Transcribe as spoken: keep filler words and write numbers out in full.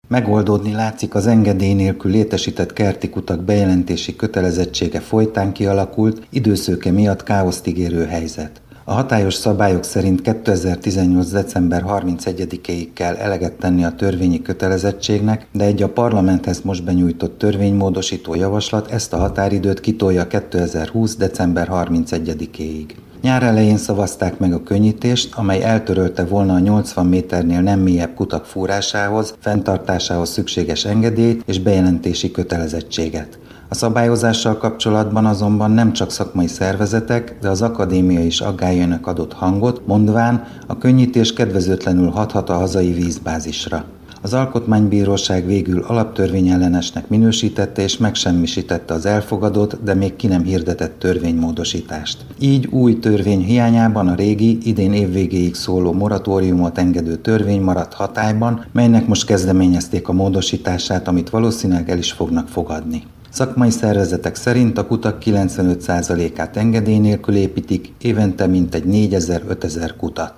Megoldódni látszik az engedély nélkül létesített kerti kutak bejelentési kötelezettsége folytán kialakult, időszöke miatt káoszt ígérő helyzet. A hatályos szabályok szerint kétezer-tizennyolc. december harmincegyedikéig kell eleget tenni a törvényi kötelezettségnek, de egy a parlamenthez most benyújtott törvénymódosító javaslat ezt a határidőt kitolja kétezer-húsz. december harmincegyedikéig. Nyár elején szavazták meg a könnyítést, amely eltörölte volna a nyolcvan méternél nem mélyebb kutak fúrásához, fenntartásához szükséges engedélyt és bejelentési kötelezettséget. A szabályozással kapcsolatban azonban nem csak szakmai szervezetek, de az akadémia is aggályainak adott hangot, mondván a könnyítés kedvezőtlenül hathat a hazai vízbázisra. Az Alkotmánybíróság végül alaptörvényellenesnek minősítette és megsemmisítette az elfogadott, de még ki nem hirdetett törvénymódosítást. Így új törvény hiányában a régi, idén évvégéig szóló moratóriumot engedő törvény maradt hatályban, melynek most kezdeményezték a módosítását, amit valószínűleg el is fognak fogadni. Szakmai szervezetek szerint a kutak kilencvenöt százalékát engedély nélkül építik, évente mintegy négyezer-ötezer kutat.